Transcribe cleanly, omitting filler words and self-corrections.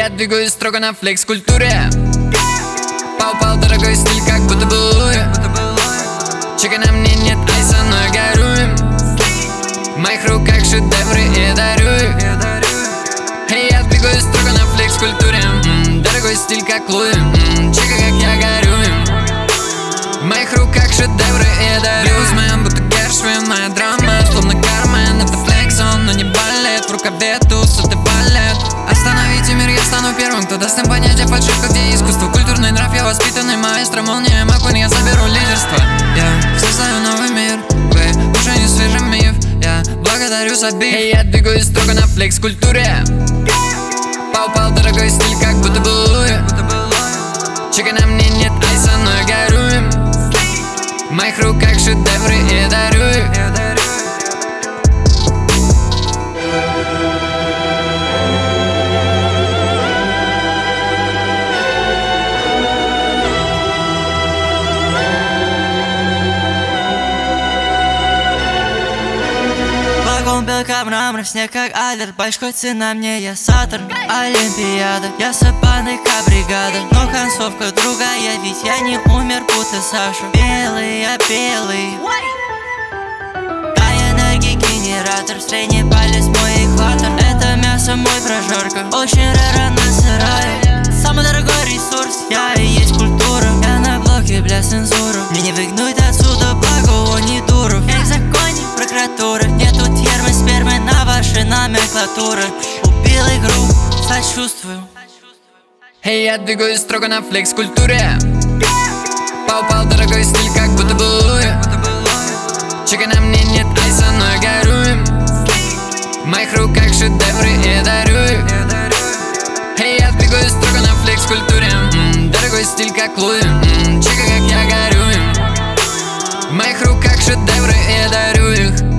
Я двигаюсь строго на флекс-культуре. Пау-пау, дорогой стиль, как будто бы Луи. Чека на мне нет айса, но я горю. В моих руках шедевры и дарю. Я двигаюсь строго на флекс-культуре. Дорогой стиль, как Луи. Чека, как я горю. В моих руках шедевры и дарю. Блюзмен, будто Гершвин, моя драма словно Кармен. Это флекс, он, но не балет. В рукаве туз, это балет. Остановите мир, я стану первым, кто даст им понять о фальшивках, где искусство. Культурный нрав, я воспитанный маэстро. Молния, Маквин, я заберу лидерство. Я создаю новый мир, вы уже не свежий миф. Я благодарю за биф. Я двигаюсь строго на флекс-культуре. Пау-пау, дорогой стиль, как будто бы Луи. Чека на мне нет айса, но я горю. В моих руках шедевры и дарю. Белка, мрамор, снег как Альдер. Большой цена мне, я Сатурн. Олимпиада, я сапанный бригада. Но концовка другая, ведь я не умер, будто Саша. Белый, я белый. Дай энергии генератор, средний палец мой экватор. Это мясо мой прожарка, очень рано сырая. Самый дорогой ресурс, я и есть культура. Я на блоке, бля, цензура. Мне не выгнуть отсюда, благо он не дуру. Я в законе, прокуратура. Нету термы, спермы на вашей номенклатуры. Убил игру, сочувствую. Я двигаюсь строго на флекс-культуре. Пау-пау, дорогой стиль, как будто бы Луи. Чека на мне нет айса, но я горю. В моих руках шедевры и дарю. Я двигаюсь строго на флекс-культуре. Дорогой стиль, как Луи. Чека, как я горю. В моих руках шедевры и дарю их.